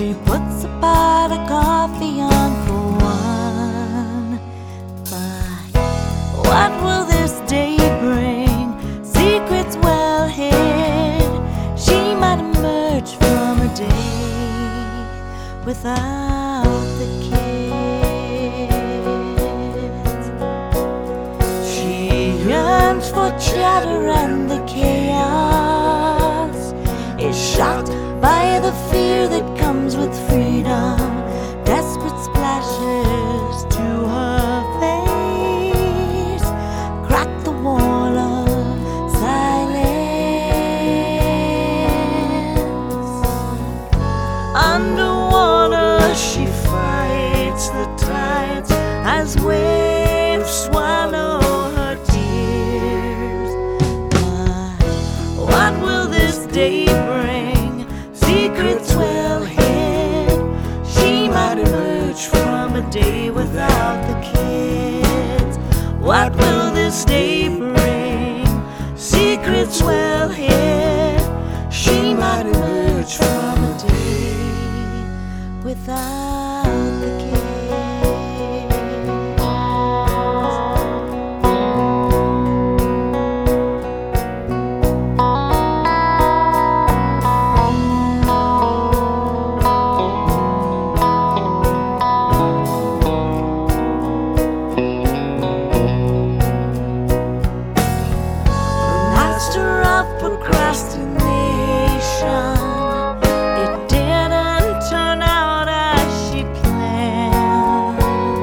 She puts a pot of coffee on for one. But what will this day bring? Secrets well hid. She might emerge from her day without the kids. She yearns for chatter and the chaos is shocked by the fear that comes with freedom. Desperate splashes to her face crack the wall of silence. Underwater she fights the tides as waves swallow her tears. But what will this day bring? Secrets well hid. She might emerge from a day without the kids. What will this day bring? Secrets well hid. She might emerge from a day without the kids. Procrastination, it didn't turn out as she planned.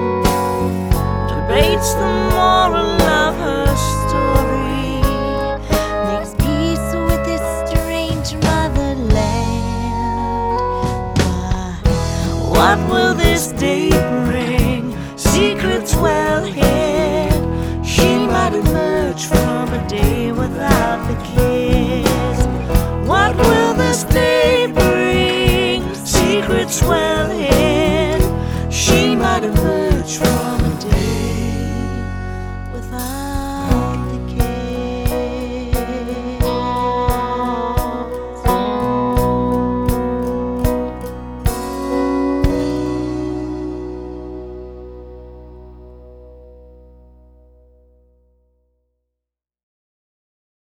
Debates the moral of her story, makes peace with this strange motherland. But what will this day